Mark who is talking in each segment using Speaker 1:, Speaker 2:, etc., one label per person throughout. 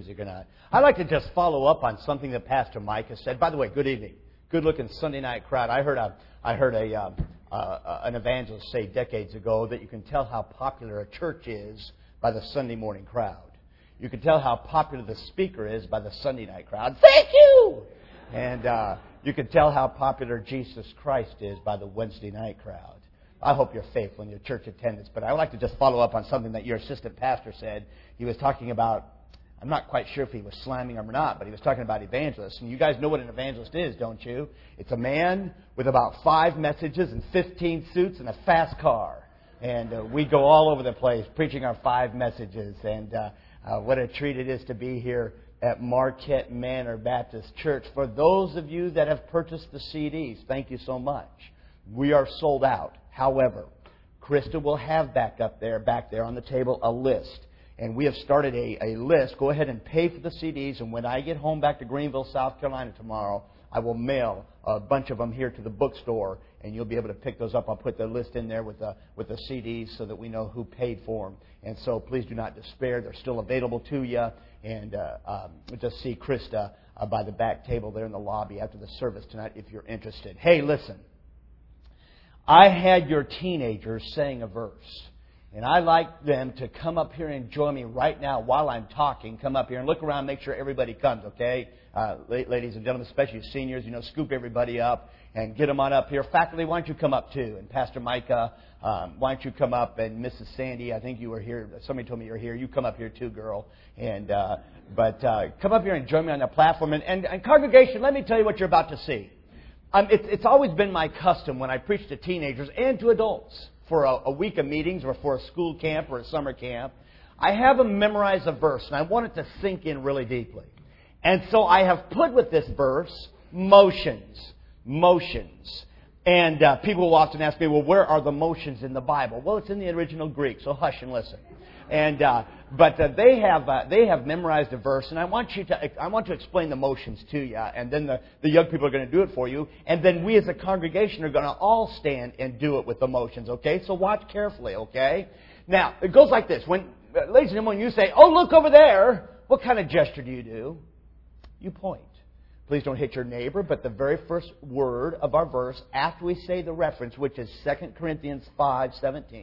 Speaker 1: music or not. I'd like to just follow up on something that Pastor Mike has said. By the way, good evening. Good-looking Sunday night crowd. I heard an evangelist say decades ago that you can tell how popular a church is by the Sunday morning crowd. You can tell how popular the speaker is by the Sunday night crowd. Thank you! And you can tell how popular Jesus Christ is by the Wednesday night crowd. I hope you're faithful in your church attendance. But I would like to just follow up on something that your assistant pastor said. He was talking about, I'm not quite sure if he was slamming them or not, but he was talking about evangelists. And you guys know what an evangelist is, don't you? It's a man with about 5 messages and 15 suits and a fast car. And we go all over the place preaching our 5 messages. And what a treat it is to be here at Marquette Manor Baptist Church. For those of you that have purchased the CDs, thank you so much. We are sold out. However, Krista will have back there on the table, a list. And we have started a list. Go ahead and pay for the CDs. And when I get home back to Greenville, South Carolina tomorrow, I will mail a bunch of them here to the bookstore. And you'll be able to pick those up. I'll put the list in there with the CDs so that we know who paid for them. And so please do not despair. They're still available to you. And just see Krista by the back table there in the lobby after the service tonight if you're interested. Hey, listen. I had your teenagers saying a verse. And I'd like them to come up here and join me right now while I'm talking. Come up here and look around, make sure everybody comes, okay? Ladies and gentlemen, especially seniors, scoop everybody up and get them on up here. Faculty, why don't you come up too? And Pastor Micah, why don't you come up? And Mrs. Sandy, I think you were here. Somebody told me you were here. You come up here too, girl. And but come up here and join me on the platform. And congregation, let me tell you what you're about to see. It's always been my custom when I preach to teenagers and to adults for a week of meetings or for a school camp or a summer camp. I have them memorize a verse, and I want it to sink in really deeply. And so I have put with this verse, motions. And people will often ask me, well, where are the motions in the Bible? Well, it's in the original Greek, so hush and listen. And but they have memorized a verse, and I want to explain the motions to you, and then the young people are going to do it for you, and then we as a congregation are going to all stand and do it with the motions. Okay, so watch carefully. Okay, now it goes like this: when ladies and gentlemen, you say, "Oh, look over there," what kind of gesture do you do? You point. Please don't hit your neighbor, but the very first word of our verse after we say the reference, which is 2 Corinthians 5:17.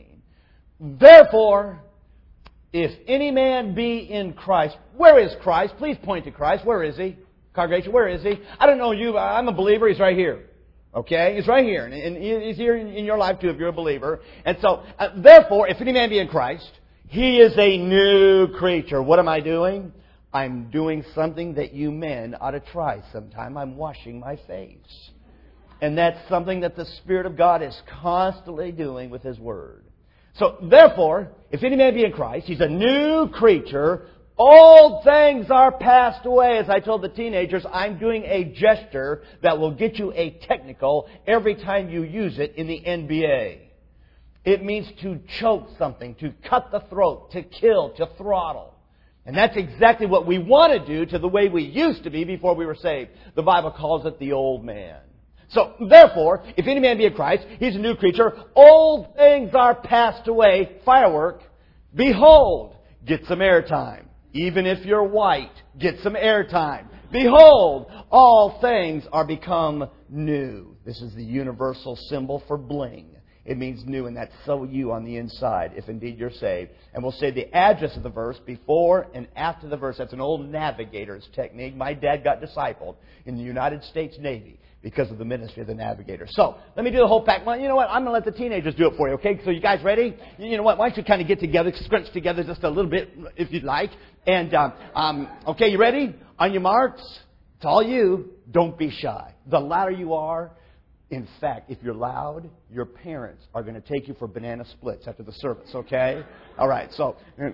Speaker 1: Therefore, if any man be in Christ, where is Christ? Please point to Christ. Where is He? Congregation, where is He? I don't know you, but I'm a believer. He's right here. Okay? He's right here. And He's here in your life too if you're a believer. And so, therefore, if any man be in Christ, he is a new creature. What am I doing? I'm doing something that you men ought to try sometime. I'm washing my face. And that's something that the Spirit of God is constantly doing with His Word. So, therefore, if any man be in Christ, he's a new creature. Old things are passed away. As I told the teenagers, I'm doing a gesture that will get you a technical every time you use it in the NBA. It means to choke something, to cut the throat, to kill, to throttle. And that's exactly what we want to do to the way we used to be before we were saved. The Bible calls it the old man. So, therefore, if any man be in Christ, he's a new creature. Old things are passed away. Firework. Behold, get some airtime. Even if you're white, get some airtime. Behold, all things are become new. This is the universal symbol for bling. It means new, and that's so you on the inside, if indeed you're saved. And we'll say the address of the verse before and after the verse. That's an old navigator's technique. My dad got discipled in the United States Navy because of the ministry of the navigator. So, let me do the whole pack. Well, you know what? I'm going to let the teenagers do it for you, okay? So, you guys ready? You know what? Why don't you kind of get together, scrunch together just a little bit, if you'd like. And, okay, you ready? On your marks. It's all you. Don't be shy. The louder you are, in fact, if you're loud, your parents are going to take you for banana splits after the service, okay? All right, so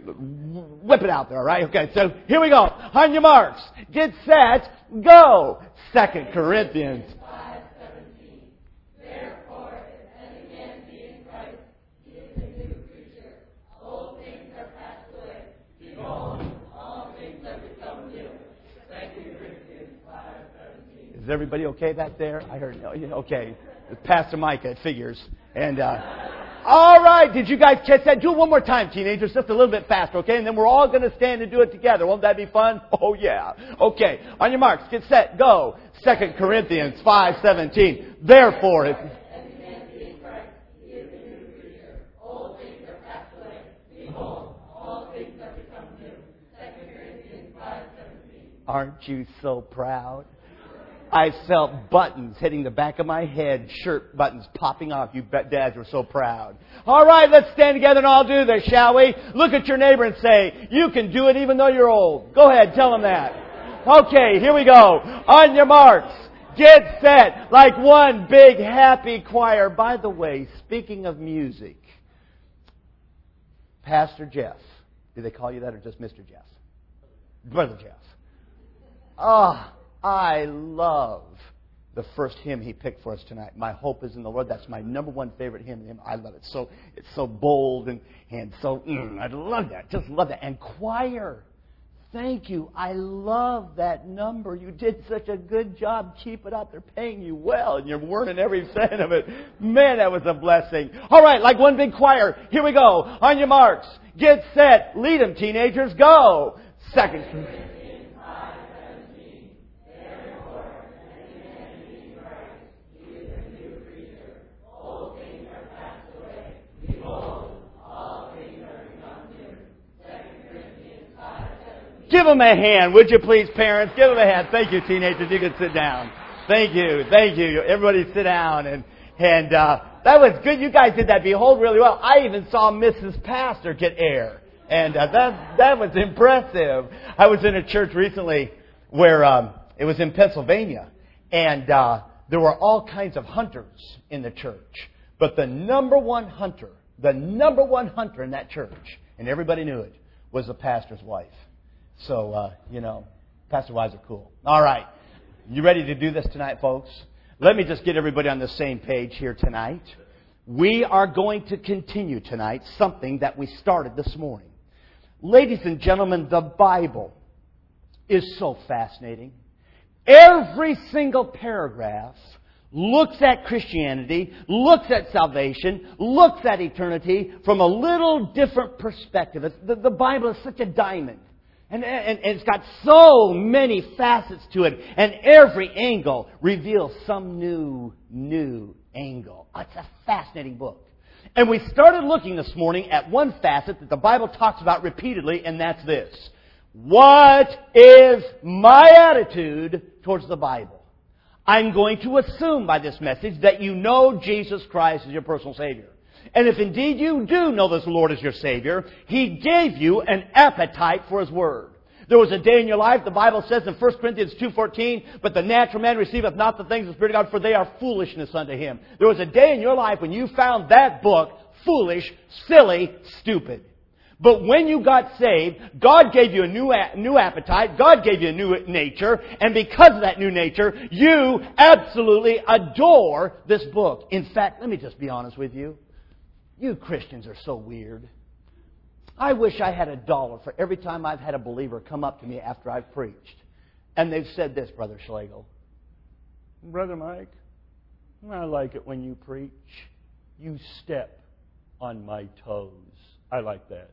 Speaker 1: whip it out there, all right? Okay, so here we go. On your marks. Get set. Go. 2 Corinthians
Speaker 2: 5:17. Therefore, if any man be in Christ, he is a new creature. Old things are passed away. Behold, all things have become new. 2 Corinthians 5:17.
Speaker 1: Is everybody okay back there? I heard, okay. Pastor Micah, it figures. And All right, did you guys catch that? Do it one more time, teenagers, just a little bit faster, okay? And then we're all going to stand and do it together. Won't that be fun? Oh, yeah. Okay, on your marks, get set, go. 2 Corinthians 5:17. Therefore, if... Aren't you so proud? I felt buttons hitting the back of my head, shirt buttons popping off. You dads were so proud. All right, let's stand together and all do this, shall we? Look at your neighbor and say, you can do it even though you're old. Go ahead, tell them that. Okay, here we go. On your marks, get set, like one big happy choir. By the way, speaking of music, Pastor Jeff, do they call you that or just Mr. Jeff? Brother Jeff. I love the first hymn he picked for us tonight. My hope is in the Lord. That's my number one favorite hymn. I love it. It's so bold and so, I love that. Just love that. And choir, thank you. I love that number. You did such a good job. Keep it up. They're paying you well, and you're earning every cent of it. Man, that was a blessing. All right, like one big choir. Here we go. On your marks, get set. Lead them, teenagers. Go. 2 Give them a hand, would you please, parents? Give them a hand. Thank you, teenagers. You can sit down. Thank you. Thank you. Everybody sit down. And that was good. You guys did that behold really well. I even saw Mrs. Pastor get air. And that was impressive. I was in a church recently where it was in Pennsylvania. And there were all kinds of hunters in the church. But the number one hunter in that church, and everybody knew it, was the pastor's wife. So, pastor wives are cool. All right. You ready to do this tonight, folks? Let me just get everybody on the same page here tonight. We are going to continue tonight something that we started this morning. Ladies and gentlemen, the Bible is so fascinating. Every single paragraph looks at Christianity, looks at salvation, looks at eternity from a little different perspective. The Bible is such a diamond. And it's got so many facets to it. And every angle reveals some new angle. It's a fascinating book. And we started looking this morning at one facet that the Bible talks about repeatedly, and that's this. What is my attitude towards the Bible? I'm going to assume by this message that you know Jesus Christ as your personal Savior. And if indeed you do know this Lord as your Savior, He gave you an appetite for His Word. There was a day in your life, the Bible says in 1 Corinthians 2:14, but the natural man receiveth not the things of the Spirit of God, for they are foolishness unto him. There was a day in your life when you found that book foolish, silly, stupid. But when you got saved, God gave you a new appetite. God gave you a new nature. And because of that new nature, you absolutely adore this book. In fact, let me just be honest with you. You Christians are so weird. I wish I had $1 for every time I've had a believer come up to me after I've preached. And they've said this, Brother Schlegel. Brother Mike, I like it when you preach. You step on my toes. I like that.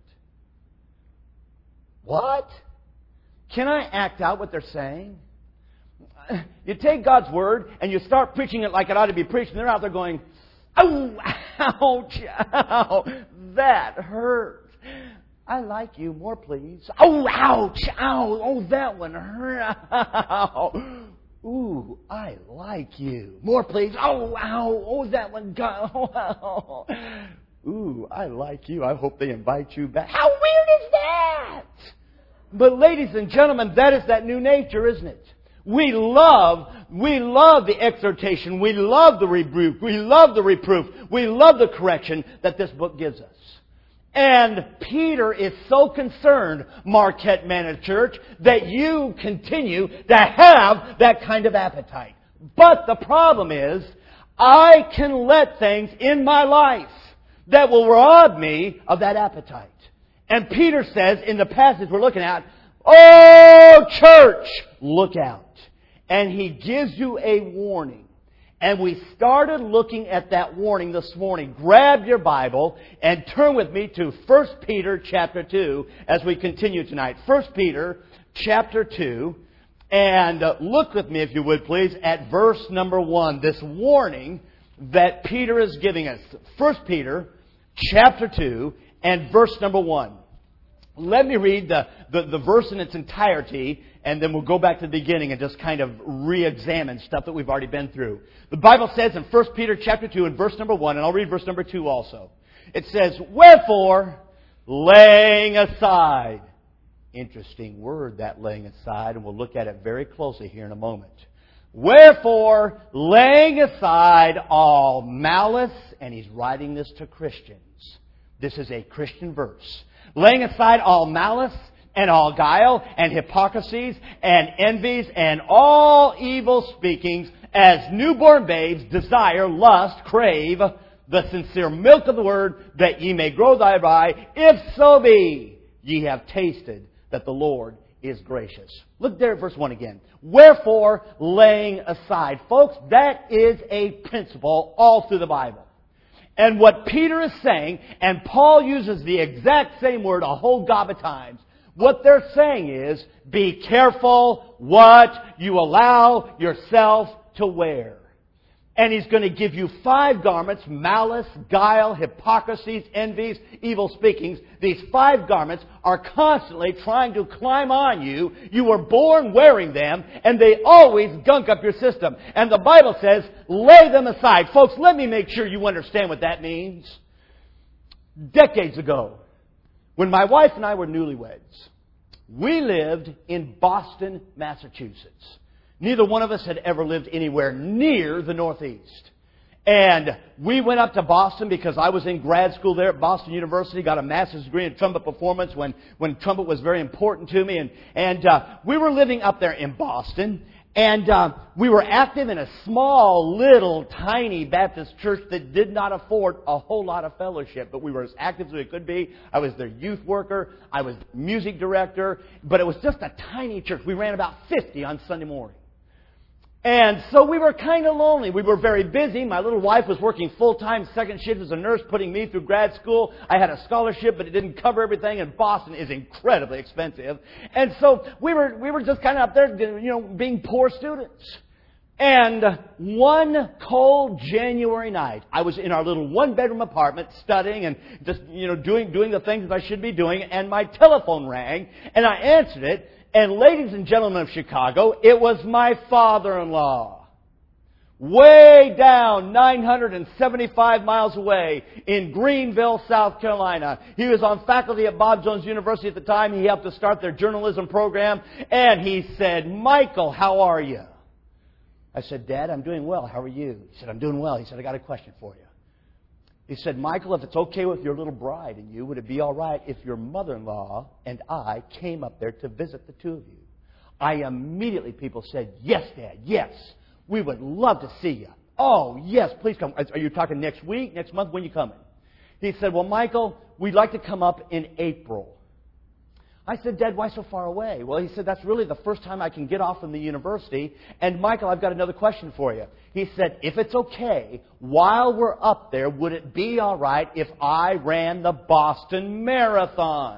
Speaker 1: What? Can I act out what they're saying? You take God's Word and you start preaching it like it ought to be preached, and they're out there going, oh, ouch, ow, that hurt. I like you. More, please. Oh, ouch, ow, oh, that one hurt. Ow. Ooh, I like you. More, please. Oh, ow, oh, that one got, oh, ow. Ooh, I like you. I hope they invite you back. How weird is that? But ladies and gentlemen, that is that new nature, isn't it? We love the exhortation. We love the rebuke. We love the reproof. We love the correction that this book gives us. And Peter is so concerned, Marquette Manor Church, that you continue to have that kind of appetite. But the problem is, I can let things in my life that will rob me of that appetite. And Peter says in the passage we're looking at, oh, church, look out. And he gives you a warning. And we started looking at that warning this morning. Grab your Bible and turn with me to 1 Peter chapter 2 as we continue tonight. 1 Peter chapter 2. And look with me, if you would please, at verse number 1. This warning that Peter is giving us. 1 Peter chapter 2 and verse number 1. Let me read the verse in its entirety, and then we'll go back to the beginning and just kind of re-examine stuff that we've already been through. The Bible says in 1 Peter chapter 2 and verse number 1, and I'll read verse number 2 also. It says, "Wherefore, laying aside." Interesting word, that laying aside, and we'll look at it very closely here in a moment. "Wherefore, laying aside all malice," and he's writing this to Christians. This is a Christian verse. "Laying aside all malice and all guile and hypocrisies and envies and all evil speakings, as newborn babes desire, lust, crave the sincere milk of the word, that ye may grow thereby, if so be ye have tasted that the Lord is gracious." Look there at verse 1 again. "Wherefore, laying aside." Folks, that is a principle all through the Bible. And what Peter is saying, and Paul uses the exact same word a whole gob of times, what they're saying is, be careful what you allow yourself to wear. And he's going to give you 5 garments: malice, guile, hypocrisies, envies, evil speakings. These 5 garments are constantly trying to climb on you. You were born wearing them, and they always gunk up your system. And the Bible says, lay them aside. Folks, let me make sure you understand what that means. Decades ago, when my wife and I were newlyweds, we lived in Boston, Massachusetts. Neither one of us had ever lived anywhere near the Northeast. And we went up to Boston because I was in grad school there at Boston University, got a master's degree in trumpet performance when trumpet was very important to me. And we were living up there in Boston. And we were active in a small, little, tiny Baptist church that did not afford a whole lot of fellowship. But we were as active as we could be. I was their youth worker. I was music director. But it was just a tiny church. We ran about 50 on Sunday morning. And so we were kind of lonely. We were very busy. My little wife was working full-time, second shift as a nurse, putting me through grad school. I had a scholarship, but it didn't cover everything, and Boston is incredibly expensive. And so we were just kind of up there, being poor students. And one cold January night, I was in our little one-bedroom apartment studying and just, doing the things that I should be doing, and my telephone rang, and I answered it. And ladies and gentlemen of Chicago, it was my father-in-law. Way down 975 miles away in Greenville, South Carolina. He was on faculty at Bob Jones University at the time. He helped to start their journalism program. And he said, "Michael, how are you?" I said, "Dad, I'm doing well. How are you?" He said, "I'm doing well." He said, "I got a question for you." He said, "Michael, if it's okay with your little bride and you, would it be all right if your mother-in-law and I came up there to visit the two of you?" Immediately people said, "Yes, Dad, yes. We would love to see you." "Oh, yes, please come." "Are you talking next week, next month? When are you coming?" He said, "Well, Michael, we'd like to come up in April." I said, "Dad, why so far away?" Well, he said, "That's really the first time I can get off from the university. And Michael, I've got another question for you." He said, "If it's okay, while we're up there, would it be all right if I ran the Boston Marathon?"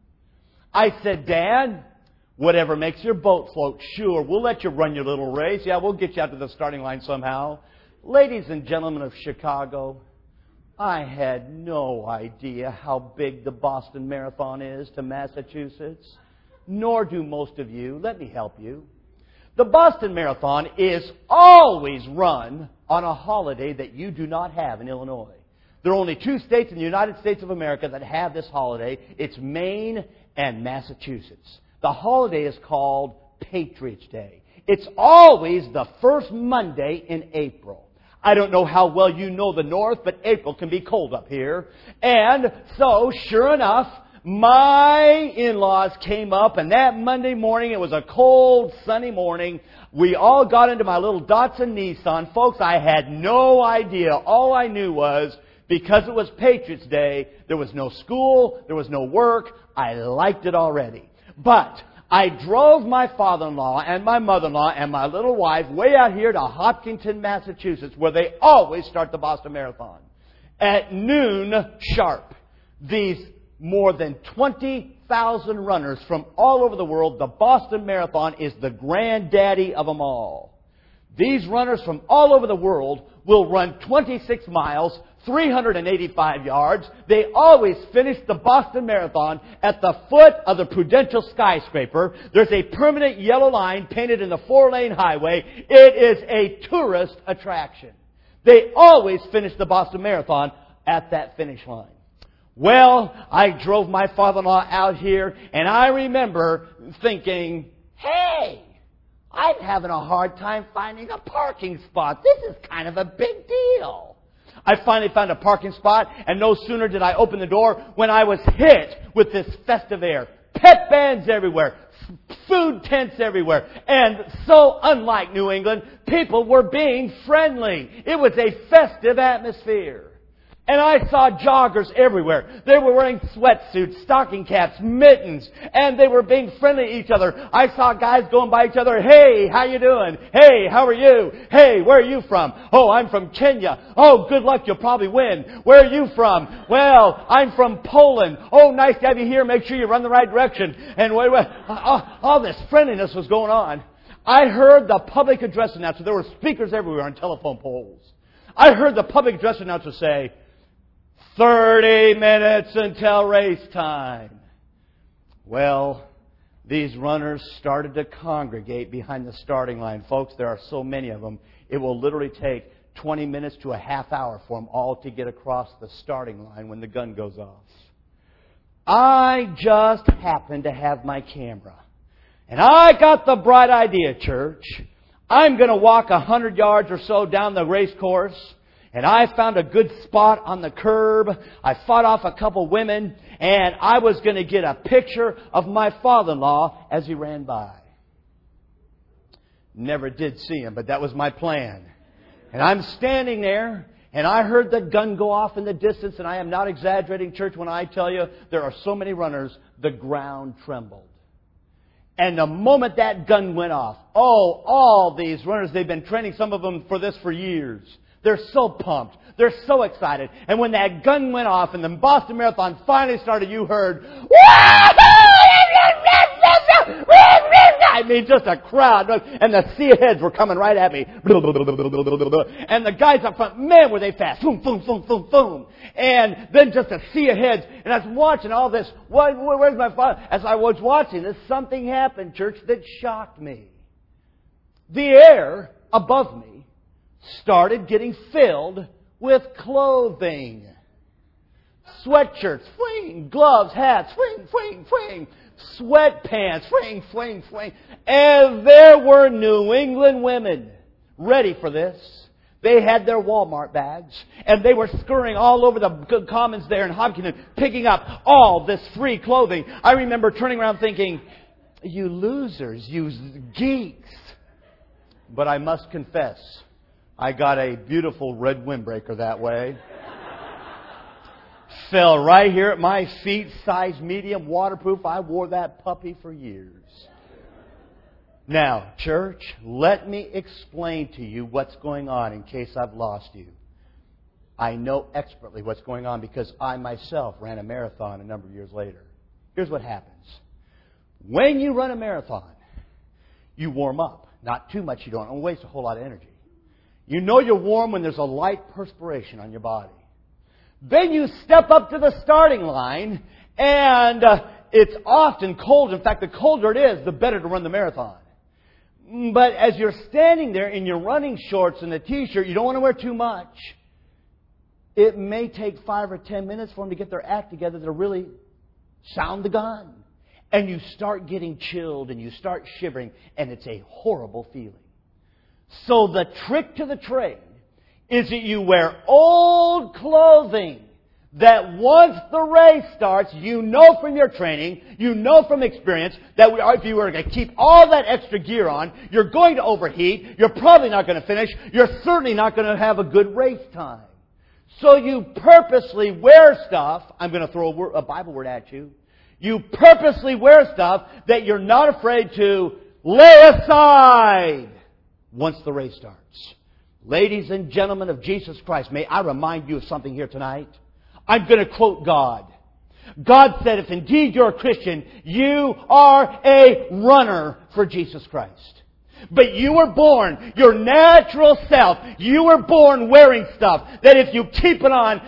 Speaker 1: I said, "Dad, whatever makes your boat float, sure. We'll let you run your little race. Yeah, we'll get you out to the starting line somehow." Ladies and gentlemen of Chicago, I had no idea how big the Boston Marathon is to Massachusetts. Nor do most of you. Let me help you. The Boston Marathon is always run on a holiday that you do not have in Illinois. There are only 2 states in the United States of America that have this holiday. It's Maine and Massachusetts. The holiday is called Patriots' Day. It's always the first Monday in April. I don't know how well you know the North, but April can be cold up here. And so, sure enough, my in-laws came up, and that Monday morning, it was a cold, sunny morning. We all got into my little Datsun Nissan. Folks, I had no idea. All I knew was, because it was Patriots' Day, there was no school, there was no work. I liked it already. But I drove my father-in-law and my mother-in-law and my little wife way out here to Hopkinton, Massachusetts, where they always start the Boston Marathon. At noon sharp, these more than 20,000 runners from all over the world, the Boston Marathon is the granddaddy of them all. These runners from all over the world will run 26 miles, 385 yards. They always finish the Boston Marathon at the foot of the Prudential skyscraper. There's a permanent yellow line painted in the 4-lane highway. It is a tourist attraction. They always finish the Boston Marathon at that finish line. Well, I drove my father-in-law out here, and I remember thinking, hey, I'm having a hard time finding a parking spot. This is kind of a big deal. I finally found a parking spot, and no sooner did I open the door when I was hit with this festive air. Pet bands everywhere, food tents everywhere, and so unlike New England, people were being friendly. It was a festive atmosphere. And I saw joggers everywhere. They were wearing sweatsuits, stocking caps, mittens, and they were being friendly to each other. I saw guys going by each other. Hey, how you doing? Hey, how are you? Hey, where are you from? Oh, I'm from Kenya. Oh, good luck, you'll probably win. Where are you from? Well, I'm from Poland. Oh, nice to have you here. Make sure you run the right direction. And all this friendliness was going on. I heard the public address announcer. There were speakers everywhere on telephone poles. I heard the public address announcer say, 30 minutes until race time. Well, these runners started to congregate behind the starting line. Folks, there are so many of them. It will literally take 20 minutes to a half hour for them all to get across the starting line when the gun goes off. I just happened to have my camera. And I got the bright idea, church. I'm going to walk 100 yards or so down the race course. And I found a good spot on the curb. I fought off a couple women, and I was going to get a picture of my father-in-law as he ran by. Never did see him, but that was my plan. And I'm standing there, and I heard the gun go off in the distance, and I am not exaggerating, church, when I tell you there are so many runners, the ground trembled. And the moment that gun went off, all these runners, they've been training, some of them for this for years. They're so pumped. They're so excited. And when that gun went off and the Boston Marathon finally started, you heard, I mean, just a crowd. And the sea of heads were coming right at me. And the guys up front, man, were they fast. Boom, boom, boom, boom, boom. And then just a sea of heads. And I was watching all this. Where's my father? As I was watching this, something happened, church, that shocked me. The air above me started getting filled with clothing. Sweatshirts, fling, gloves, hats, fling, fling, fling, sweatpants, fling, fling, fling. And there were New England women ready for this. They had their Walmart bags, and they were scurrying all over the commons there in Hopkinton, picking up all this free clothing. I remember turning around thinking, you losers, you geeks. But I must confess, I got a beautiful red windbreaker that way. Fell right here at my feet, size medium, waterproof. I wore that puppy for years. Now, church, let me explain to you what's going on in case I've lost you. I know expertly what's going on because I myself ran a marathon a number of years later. Here's what happens. When you run a marathon, you warm up. Not too much, you don't waste a whole lot of energy. You know you're warm when there's a light perspiration on your body. Then you step up to the starting line, and it's often cold. In fact, the colder it is, the better to run the marathon. But as you're standing there in your running shorts and a T-shirt, you don't want to wear too much. It may take 5 or 10 minutes for them to get their act together to really sound the gun. And you start getting chilled and you start shivering, and it's a horrible feeling. So the trick to the trade is that you wear old clothing that once the race starts, you know from your training, you know from experience, that if you were to keep all that extra gear on, you're going to overheat, you're probably not going to finish, you're certainly not going to have a good race time. So you purposely wear stuff, I'm going to throw a Bible word at you, You purposely wear stuff that you're not afraid to lay aside once the race starts. Ladies and gentlemen of Jesus Christ, may I remind you of something here tonight? I'm going to quote God. God said, if indeed you're a Christian, you are a runner for Jesus Christ. But you were born, your natural self, you were born wearing stuff that if you keep it on,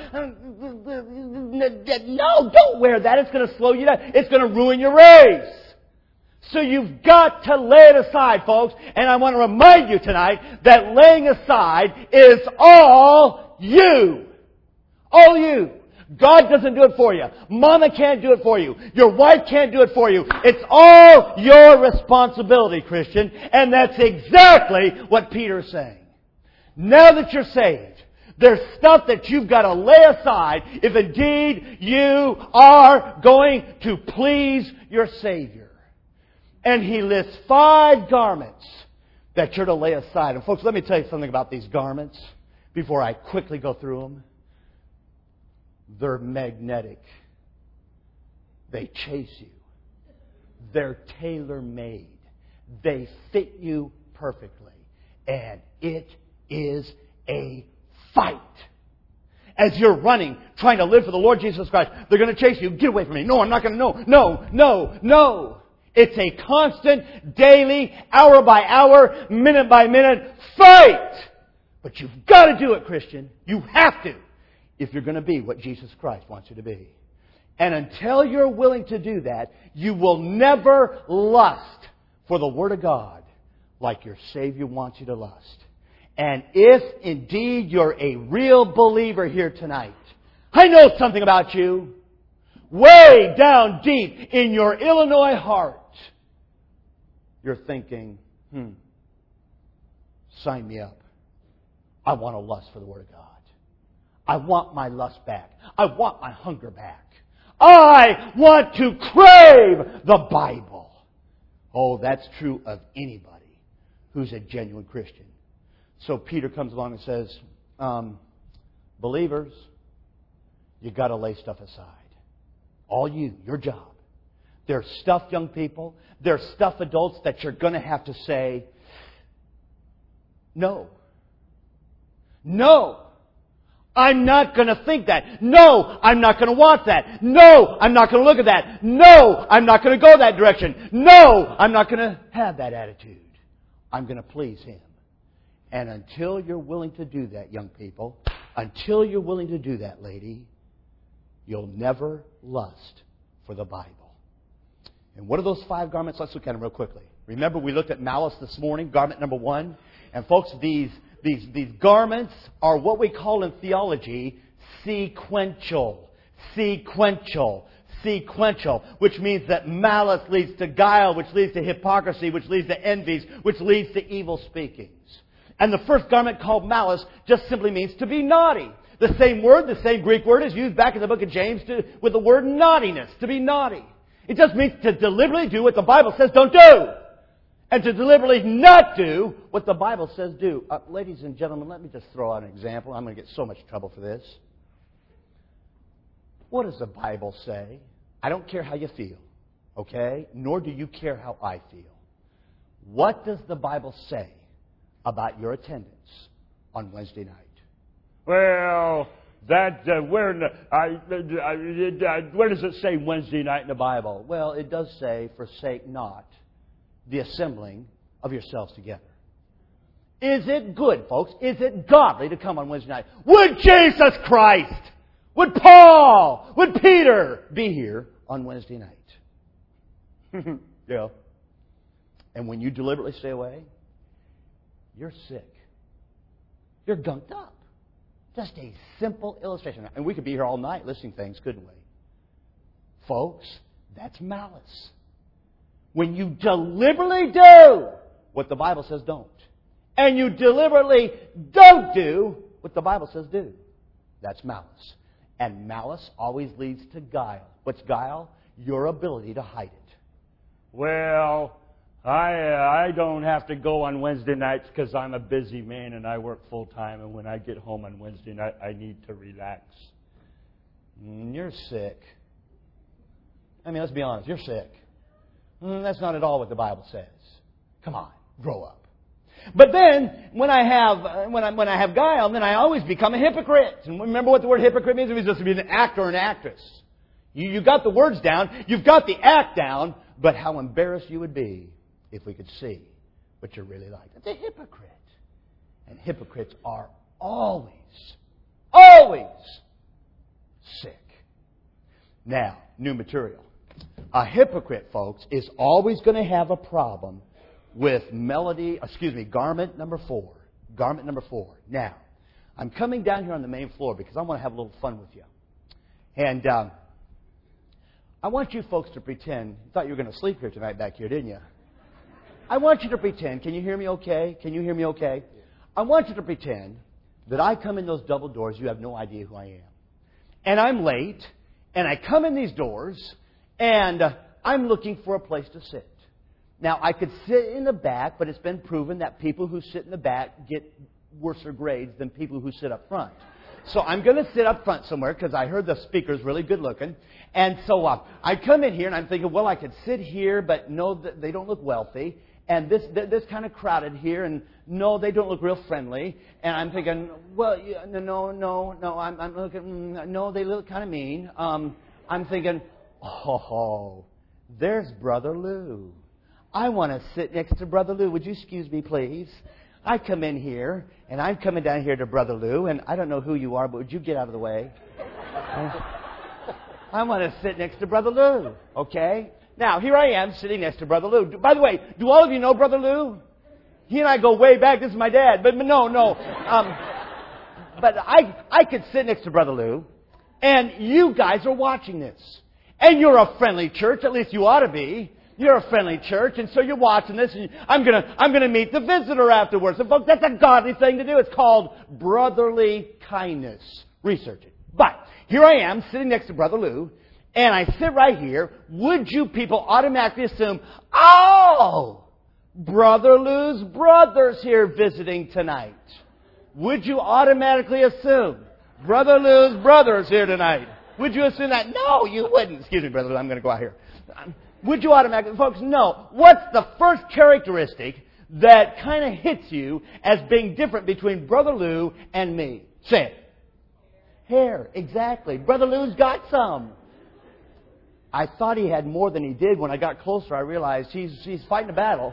Speaker 1: no, don't wear that. It's going to slow you down. It's going to ruin your race. So you've got to lay it aside, folks. And I want to remind you tonight that laying aside is all you. All you. God doesn't do it for you. Mama can't do it for you. Your wife can't do it for you. It's all your responsibility, Christian. And that's exactly what Peter's saying. Now that you're saved, there's stuff that you've got to lay aside if indeed you are going to please your Savior. And he lists 5 garments that you're to lay aside. And folks, let me tell you something about these garments before I quickly go through them. They're magnetic. They chase you. They're tailor-made. They fit you perfectly. And it is a fight. As you're running, trying to live for the Lord Jesus Christ, they're going to chase you. Get away from me. No, I'm not going to. No. It's a constant, daily, hour by hour, minute by minute fight. But you've got to do it, Christian. You have to, if you're going to be what Jesus Christ wants you to be. And until you're willing to do that, you will never lust for the Word of God like your Savior wants you to lust. And if indeed you're a real believer here tonight, I know something about you. Way down deep in your Illinois heart, you're thinking, sign me up. I want to lust for the Word of God. I want my lust back. I want my hunger back. I want to crave the Bible. Oh, that's true of anybody who's a genuine Christian. So Peter comes along and says, believers, you've got to lay stuff aside. All you, your job. There's stuff, young people. There's stuff, adults, that you're going to have to say, no. No. I'm not going to think that. No, I'm not going to want that. No, I'm not going to look at that. No, I'm not going to go that direction. No, I'm not going to have that attitude. I'm going to please Him. And until you're willing to do that, young people, until you're willing to do that, lady, you'll never lust for the Bible. And what are those 5 garments? Let's look at them real quickly. Remember, we looked at malice this morning, garment number 1. And folks, these garments are what we call in theology sequential. Sequential. Sequential. Which means that malice leads to guile, which leads to hypocrisy, which leads to envies, which leads to evil speakings. And the first garment, called malice, just simply means to be naughty. The same word, the same Greek word is used back in the book of James with the word naughtiness, to be naughty. It just means to deliberately do what the Bible says don't do. And to deliberately not do what the Bible says do. Ladies and gentlemen, let me just throw out an example. I'm going to get so much trouble for this. What does the Bible say? I don't care how you feel, okay? Nor do you care how I feel. What does the Bible say about your attendance on Wednesday night?
Speaker 3: Well, where does it say Wednesday night in the Bible?
Speaker 1: Well, it does say, forsake not the assembling of yourselves together. Is it good, folks? Is it godly to come on Wednesday night? Would Jesus Christ, would Paul, would Peter be here on Wednesday night? Yeah. And when you deliberately stay away, you're sick. You're gunked up. Just a simple illustration. And we could be here all night listening to things, couldn't we? Folks, that's malice. When you deliberately do what the Bible says don't. And you deliberately don't do what the Bible says do. That's malice. And malice always leads to guile. What's guile? Your ability to hide it.
Speaker 3: Well, I don't have to go on Wednesday nights because I'm a busy man and I work full time. And when I get home on Wednesday night, I need to relax.
Speaker 1: You're sick. I mean, let's be honest. You're sick. That's not at all what the Bible says. Come on, grow up. But then, when I have guile, then I always become a hypocrite. And remember what the word hypocrite means? It means just to be an actor or an actress. You got the words down, you've got the act down, but how embarrassed you would be if we could see what you're really like. That's a hypocrite. And hypocrites are always sick. Now, new material. A hypocrite, folks, is always going to have a problem with garment number 4. Garment number 4. Now, I'm coming down here on the main floor because I want to have a little fun with you. And I want you folks to pretend, you thought you were going to sleep here tonight back here, didn't you? I want you to pretend, can you hear me okay? Can you hear me okay? I want you to pretend that I come in those double doors, you have no idea who I am. And I'm late, and I come in these doors, and I'm looking for a place to sit. Now, I could sit in the back, but it's been proven that people who sit in the back get worse grades than people who sit up front. So I'm going to sit up front somewhere because I heard the speaker's really good looking. And so I come in here and I'm thinking, well, I could sit here, but no, they don't look wealthy. And this kind of crowded here, and no, they don't look real friendly. And I'm thinking, well, no, I'm looking, no, they look kind of mean. I'm thinking, oh, there's Brother Lou. I want to sit next to Brother Lou. Would you excuse me, please? I come in here, and I'm coming down here to Brother Lou, and I don't know who you are, but would you get out of the way? I want to sit next to Brother Lou, okay? Now, here I am sitting next to Brother Lou. By the way, do all of you know Brother Lou? He and I go way back. This is my dad. But no. But I could sit next to Brother Lou, and you guys are watching this. And you're a friendly church, at least you ought to be. You're a friendly church, and so you're watching this, and I'm gonna meet the visitor afterwards. And folks, that's a godly thing to do. It's called brotherly kindness. Research it. But here I am sitting next to Brother Lou, and I sit right here. Would you people automatically assume, oh, Brother Lou's brother's here visiting tonight? Would you automatically assume Brother Lou's brother's here tonight? Would you assume that? No, you wouldn't. Excuse me, Brother Lou, I'm going to go out here. Would you automatically? Folks, no. What's the first characteristic that kind of hits you as being different between Brother Lou and me? Say it. Hair. Exactly. Brother Lou's got some. I thought he had more than he did. When I got closer, I realized he's fighting a battle.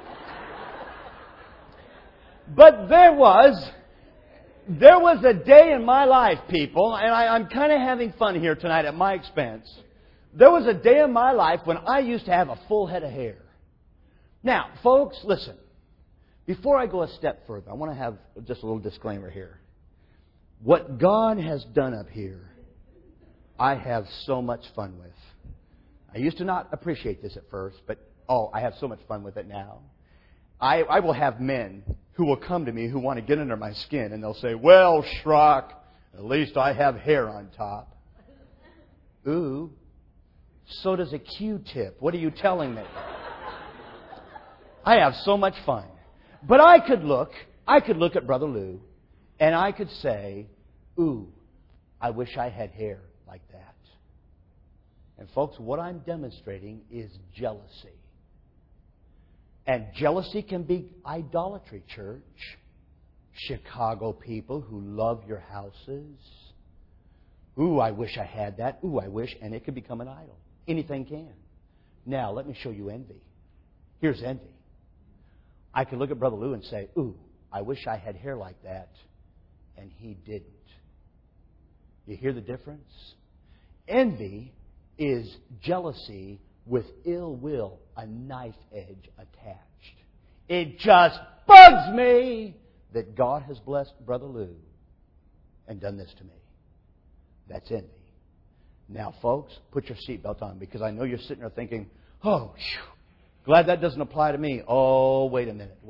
Speaker 1: But there was a day in my life, people, and I'm kind of having fun here tonight at my expense. There was a day in my life when I used to have a full head of hair. Now, folks, listen. Before I go a step further, I want to have just a little disclaimer here. What God has done up here, I have so much fun with. I used to not appreciate this at first, but, I have so much fun with it now. I will have men who will come to me who want to get under my skin, and they'll say, well, Schrock, at least I have hair on top. Ooh. So does a Q-tip. What are you telling me? I have so much fun. But I could look at Brother Lou, and I could say, ooh, I wish I had hair like that. And folks, what I'm demonstrating is jealousy. And jealousy can be idolatry, church. Chicago people who love your houses. Ooh, I wish I had that. Ooh, I wish. And it can become an idol. Anything can. Now, let me show you envy. Here's envy. I could look at Brother Lou and say, ooh, I wish I had hair like that. And he didn't. You hear the difference? Envy is jealousy with ill will, a knife edge attached. It just bugs me that God has blessed Brother Lou and done this to me. That's envy. Now, folks, put your seatbelt on, because I know you're sitting there thinking, oh, glad that doesn't apply to me. Oh, wait a minute.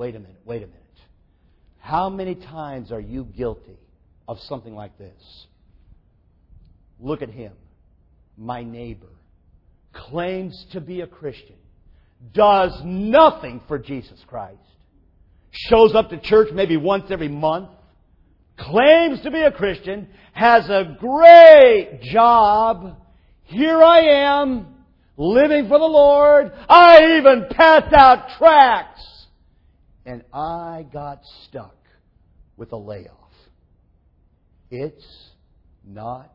Speaker 1: How many times are you guilty of something like this? Look at him, my neighbor, claims to be a Christian, does nothing for Jesus Christ, shows up to church maybe once every month, claims to be a Christian, has a great job. Here I am, living for the Lord. I even passed out tracts. And I got stuck with a layoff. It's not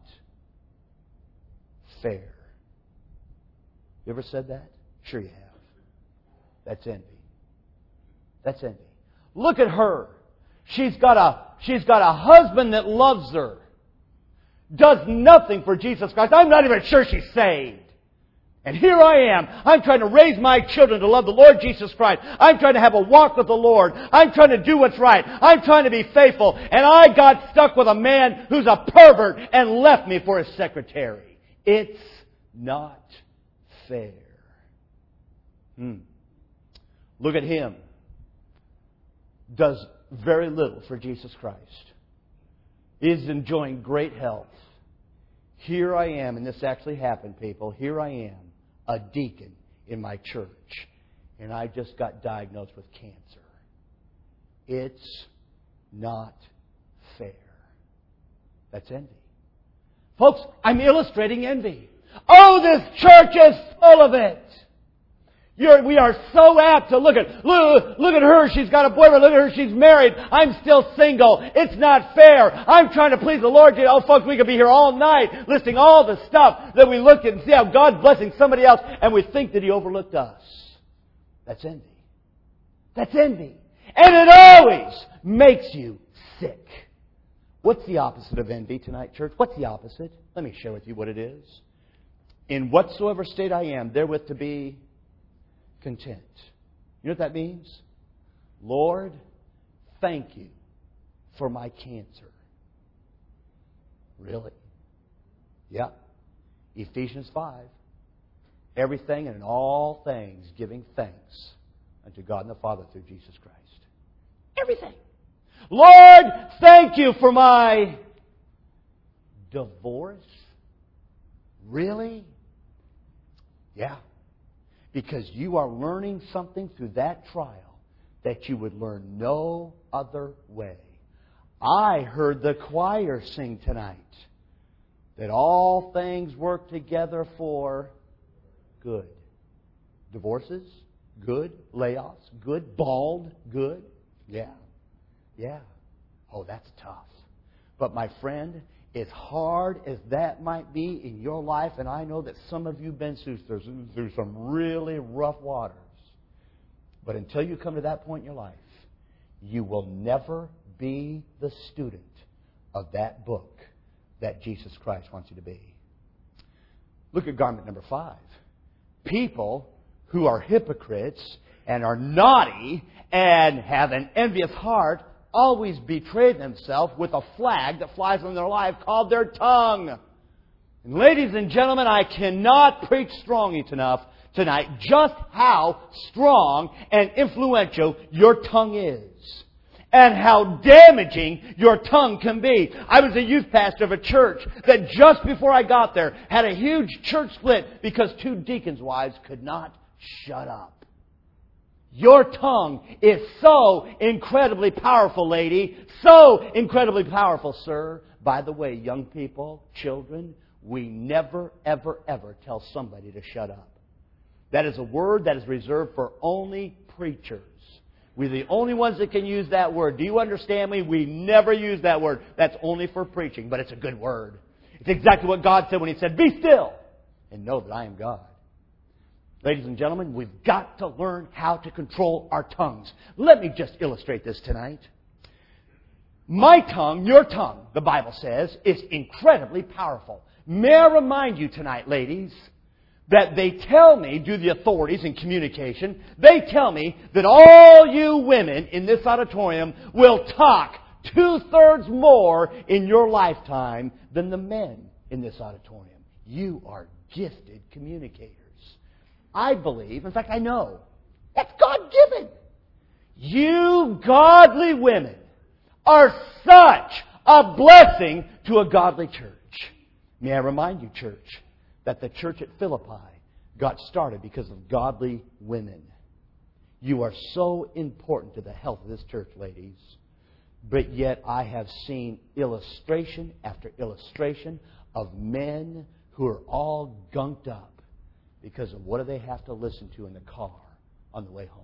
Speaker 1: fair. You ever said that? Sure you have. That's envy. That's envy. Look at her. She's got a husband that loves her. Does nothing for Jesus Christ. I'm not even sure she's saved. And here I am. I'm trying to raise my children to love the Lord Jesus Christ. I'm trying to have a walk with the Lord. I'm trying to do what's right. I'm trying to be faithful. And I got stuck with a man who's a pervert and left me for his secretary. It's not fair. Look at him. Does very little for Jesus Christ. Is enjoying great health. Here I am, and this actually happened, people. Here I am, a deacon in my church, and I just got diagnosed with cancer. It's not fair. That's envy. Folks, I'm illustrating envy. Oh, this church is full of it. We are so apt to look at her, she's got a boyfriend, look at her, she's married, I'm still single, it's not fair, I'm trying to please the Lord. Oh folks, we could be here all night listing all the stuff that we look at and see how God's blessing somebody else and we think that He overlooked us. That's envy. That's envy. And it always makes you sick. What's the opposite of envy tonight, church? What's the opposite? Let me share with you what it is. In whatsoever state I am, therewith to be content. You know what that means? Lord, thank you for my cancer. Really? Yeah. Ephesians 5. Everything and in all things giving thanks unto God and the Father through Jesus Christ. Everything. Lord, thank you for my divorce. Really? Yeah. Because you are learning something through that trial that you would learn no other way. I heard the choir sing tonight that all things work together for good. Divorces, good. Layoffs, good. Bald, good. Yeah. Yeah. Oh, that's tough. But my friend, as hard as that might be in your life, and I know that some of you have been through some really rough waters, but until you come to that point in your life, you will never be the student of that book that Jesus Christ wants you to be. Look at garment number 5. People who are hypocrites and are naughty and have an envious heart always betray themselves with a flag that flies on their life called their tongue. And ladies and gentlemen, I cannot preach strongly enough tonight just how strong and influential your tongue is. And how damaging your tongue can be. I was a youth pastor of a church that just before I got there had a huge church split because 2 deacons' wives could not shut up. Your tongue is so incredibly powerful, lady. So incredibly powerful, sir. By the way, young people, children, we never, ever, ever tell somebody to shut up. That is a word that is reserved for only preachers. We're the only ones that can use that word. Do you understand me? We never use that word. That's only for preaching, but it's a good word. It's exactly what God said when He said, "Be still and know that I am God." Ladies and gentlemen, we've got to learn how to control our tongues. Let me just illustrate this tonight. My tongue, your tongue, the Bible says, is incredibly powerful. May I remind you tonight, ladies, that they tell me, do the authorities in communication, they tell me that all you women in this auditorium will talk 2/3 more in your lifetime than the men in this auditorium. You are gifted communicators. I believe, in fact I know, that's God-given. You godly women are such a blessing to a godly church. May I remind you, church, that the church at Philippi got started because of godly women. You are so important to the health of this church, ladies. But yet I have seen illustration after illustration of men who are all gunked up because of what do they have to listen to in the car on the way home.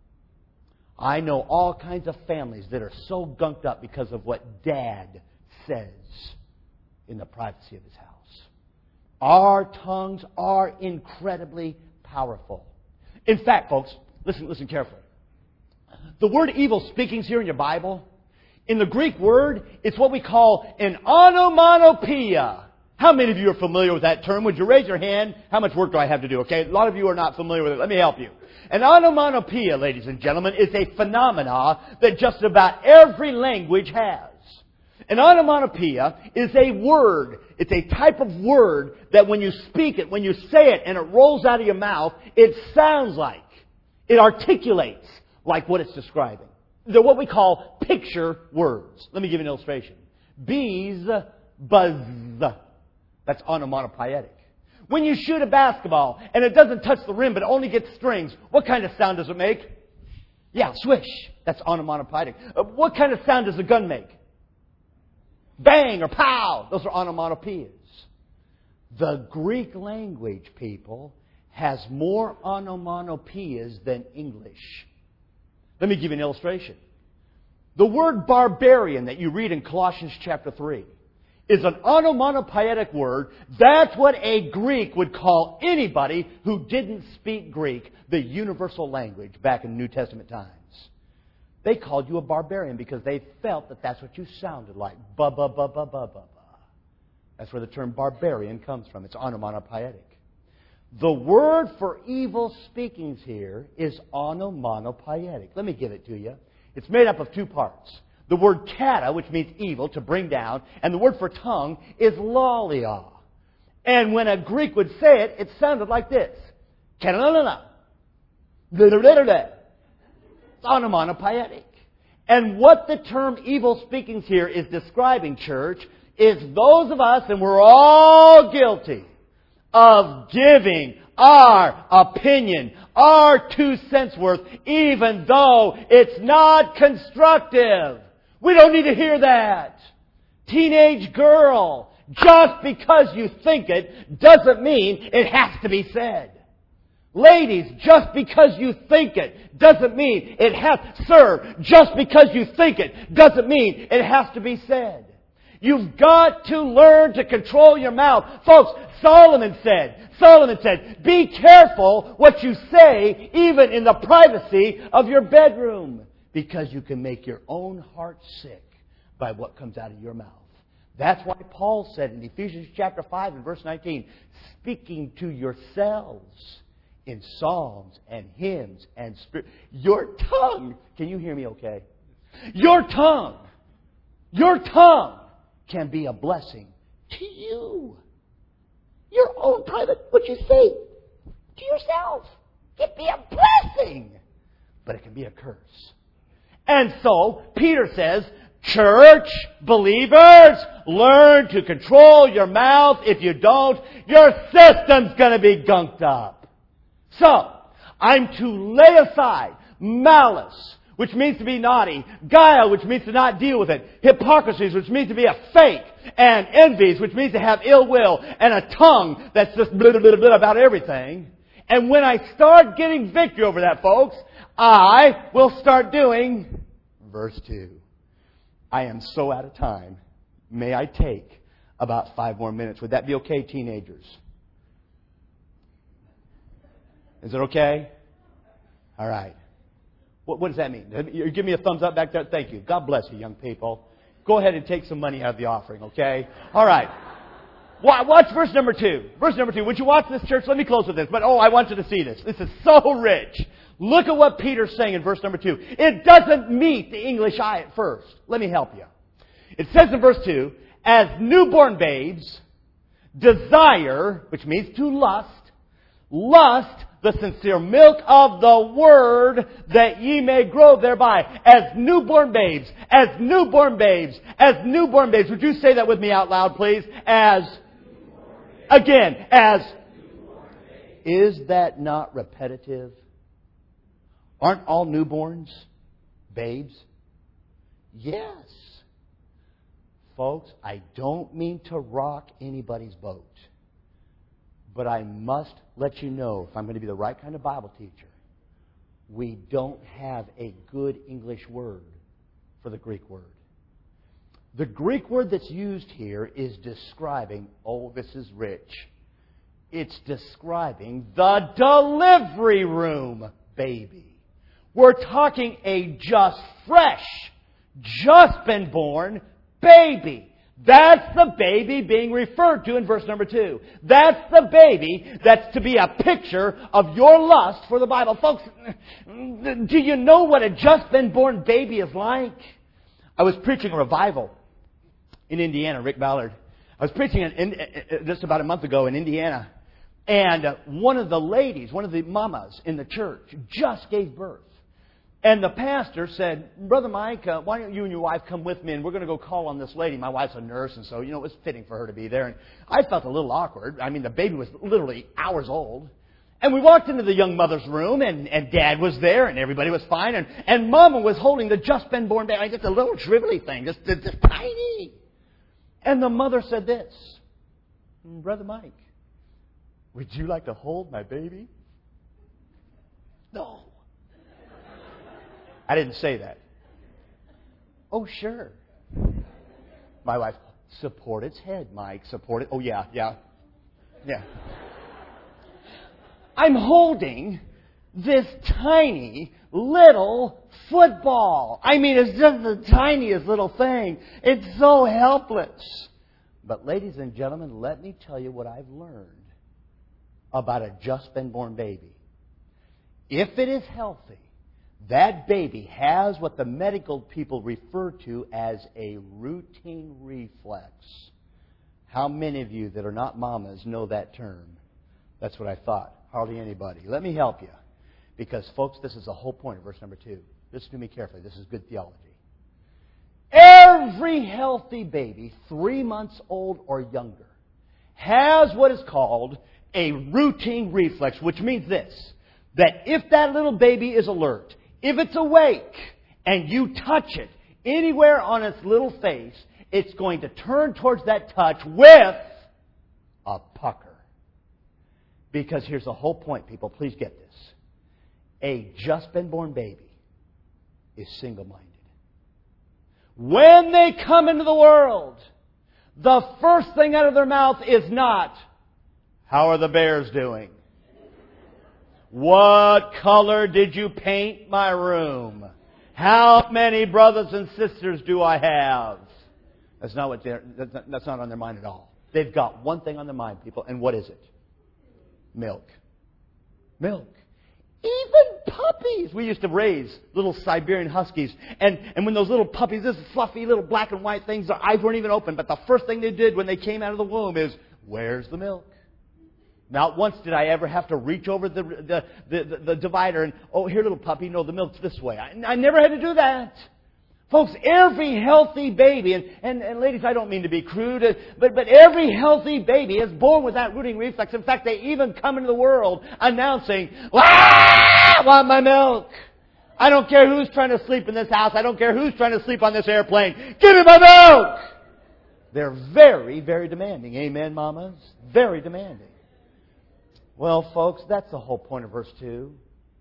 Speaker 1: I know all kinds of families that are so gunked up because of what Dad says in the privacy of his house. Our tongues are incredibly powerful. In fact, folks, listen carefully. The word evil speakings here in your Bible, in the Greek word, it's what we call an onomatopoeia. How many of you are familiar with that term? Would you raise your hand? How much work do I have to do? Okay, a lot of you are not familiar with it. Let me help you. An onomatopoeia, ladies and gentlemen, is a phenomena that just about every language has. An onomatopoeia is a word. It's a type of word that when you speak it, when you say it, and it rolls out of your mouth, it sounds like, it articulates like what it's describing. They're what we call picture words. Let me give you an illustration. Bees buzz. That's onomatopoetic. When you shoot a basketball and it doesn't touch the rim but it only gets strings, what kind of sound does it make? Yeah, swish. That's onomatopoetic. What kind of sound does a gun make? Bang or pow. Those are onomatopoeias. The Greek language, people, has more onomatopoeias than English. Let me give you an illustration. The word barbarian that you read in Colossians chapter 3 is an onomatopoetic word. That's what a Greek would call anybody who didn't speak Greek, the universal language, back in New Testament times. They called you a barbarian because they felt that that's what you sounded like. Ba-ba-ba-ba-ba-ba-ba. That's where the term barbarian comes from. It's onomatopoetic. The word for evil speakings here is onomatopoetic. Let me give it to you. It's made up of two parts. The word kata, which means evil, to bring down, and the word for tongue is lolia. And when a Greek would say it, it sounded like this. It's onomatopoetic. And what the term evil speakings here is describing, church, is those of us, and we're all guilty, of giving our opinion, our 2 cents worth, even though it's not constructive. We don't need to hear that. Teenage girl, just because you think it doesn't mean it has to be said. Ladies, just because you think it doesn't mean it has... Sir, just because you think it doesn't mean it has to be said. You've got to learn to control your mouth. Folks, Solomon said, be careful what you say even in the privacy of your bedroom, because you can make your own heart sick by what comes out of your mouth. That's why Paul said in Ephesians chapter 5 and verse 19, speaking to yourselves in psalms and hymns and spirit. Your tongue, can you hear me okay? Your tongue can be a blessing to you. Your own private, what you say to yourself, can be a blessing. But it can be a curse. And so, Peter says, church, believers, learn to control your mouth. If you don't, your system's going to be gunked up. So, I'm to lay aside malice, which means to be naughty, guile, which means to not deal with it, hypocrisies, which means to be a fake, and envies, which means to have ill will, and a tongue that's just blah, blah, blah, blah about everything. And when I start getting victory over that, folks, I will start doing verse 2. I am so out of time. May I take about 5 more minutes? Would that be okay, teenagers? Is it okay? All right. What does that mean? You give me a thumbs up back there? Thank you. God bless you, young people. Go ahead and take some money out of the offering, okay? All right. Watch verse number 2. Verse number 2. Would you watch this, church? Let me close with this. But, I want you to see this. This is so rich. Look at what Peter's saying in verse number 2. It doesn't meet the English eye at first. Let me help you. It says in verse 2, as newborn babes desire, which means to lust the sincere milk of the word, that ye may grow thereby. As newborn babes. Would you say that with me out loud, please? Is that not repetitive? Aren't all newborns babes? Yes. Folks, I don't mean to rock anybody's boat. But I must let you know, if I'm going to be the right kind of Bible teacher, we don't have a good English word for the Greek word. The Greek word that's used here is describing, oh, this is rich. It's describing the delivery room baby. We're talking a just fresh, just been born baby. That's the baby being referred to in verse number 2. That's the baby that's to be a picture of your lust for the Bible. Folks, do you know what a just been born baby is like? I was preaching a revival in Indiana, Rick Ballard. I was preaching just about a month ago in Indiana. And one of the ladies, one of the mamas in the church, just gave birth. And the pastor said, Brother Mike, why don't you and your wife come with me and we're going to go call on this lady. My wife's a nurse, and so, it was fitting for her to be there. And I felt a little awkward. I mean, the baby was literally hours old. And we walked into the young mother's room, and Dad was there, and everybody was fine. And Mama was holding the just been born baby, just a little dribbly thing, just tiny. And the mother said this, Brother Mike, would you like to hold my baby? No. I didn't say that. Oh, sure. My wife, support its head, Mike. Support it. Oh, yeah. I'm holding this tiny little football. I mean, it's just the tiniest little thing. It's so helpless. But ladies and gentlemen, let me tell you what I've learned about a just been born baby. If it is healthy, that baby has what the medical people refer to as a rooting reflex. How many of you that are not mamas know that term? That's what I thought. Hardly anybody. Let me help you. Because, folks, this is the whole point of verse number 2. Listen to me carefully. This is good theology. Every healthy baby, 3 months old or younger, has what is called a rooting reflex, which means this, that if that little baby is alert, if it's awake, and you touch it anywhere on its little face, it's going to turn towards that touch with a pucker. Because here's the whole point, people. Please get this. A just been born baby is single-minded. When they come into the world, the first thing out of their mouth is not, how are the bears doing? What color did you paint my room? How many brothers and sisters do I have? That's not on their mind at all. They've got one thing on their mind, people, and what is it? Milk. Milk. Even puppies. We used to raise little Siberian Huskies. And when those little puppies, this fluffy little black and white things, their eyes weren't even open. But the first thing they did when they came out of the womb is, where's the milk? Not once did I ever have to reach over the divider and, oh, here, little puppy, no, the milk's this way. I never had to do that. Folks, every healthy baby, and ladies, I don't mean to be crude, but every healthy baby is born with that rooting reflex. In fact, they even come into the world announcing, I want my milk. I don't care who's trying to sleep in this house. I don't care who's trying to sleep on this airplane. Give me my milk! They're very, very demanding. Amen, mamas? Very demanding. Well, folks, that's the whole point of verse 2.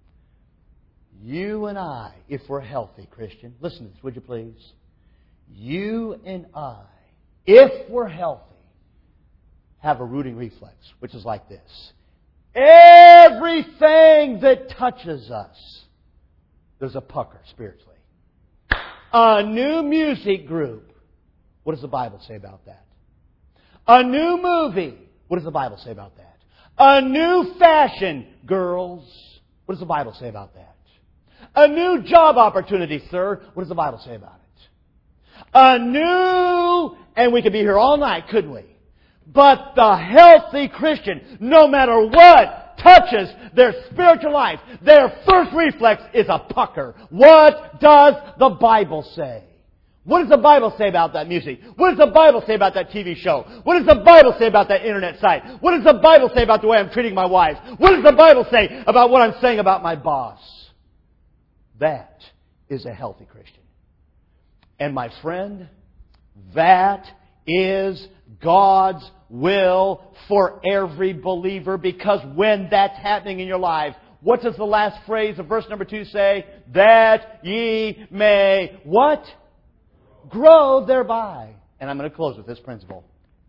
Speaker 1: You and I, if we're healthy, Christian, listen to this, would you please? You and I, if we're healthy, have a rooting reflex, which is like this. Everything that touches us, there's a pucker spiritually. A new music group, what does the Bible say about that? A new movie, what does the Bible say about that? A new fashion, girls. What does the Bible say about that? A new job opportunity, sir. What does the Bible say about it? A new, and we could be here all night, couldn't we? But the healthy Christian, no matter what touches their spiritual life, their first reflex is a pucker. What does the Bible say? What does the Bible say about that music? What does the Bible say about that TV show? What does the Bible say about that internet site? What does the Bible say about the way I'm treating my wife? What does the Bible say about what I'm saying about my boss? That is a healthy Christian. And my friend, that is God's will for every believer, because when that's happening in your life, what does the last phrase of verse number 2 say? That ye may what? Grow thereby. And I'm going to close with this principle.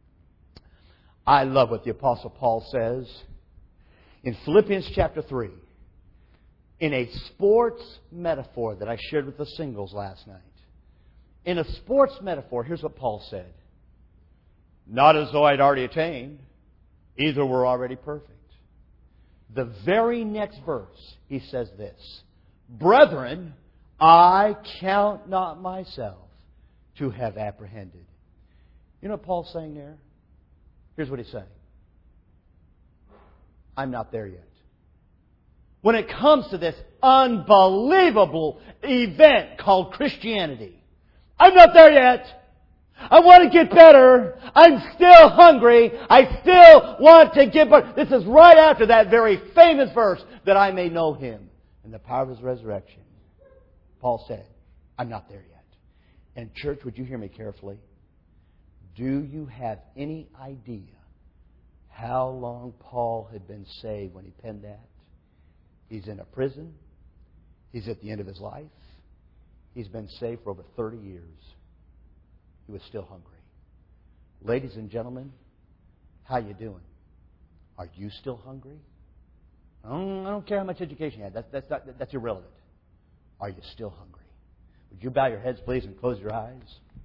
Speaker 1: I love what the Apostle Paul says in Philippians chapter 3. In a sports metaphor that I shared with the singles last night. In a sports metaphor, here's what Paul said. Not as though I'd already attained. Either were already perfect. The very next verse, he says this. Brethren, I count not myself to have apprehended. You know what Paul's saying there? Here's what he's saying. I'm not there yet. When it comes to this unbelievable event called Christianity, I'm not there yet. I want to get better. I'm still hungry. I still want to get better. This is right after that very famous verse, that I may know Him and the power of His resurrection. Paul said, I'm not there yet. And church, would you hear me carefully? Do you have any idea how long Paul had been saved when he penned that? He's in a prison. He's at the end of his life. He's been saved for over 30 years. He was still hungry. Ladies and gentlemen, how you doing? Are you still hungry? I don't care how much education you had. That's irrelevant. Are you still hungry? Would you bow your heads, please, and close your eyes?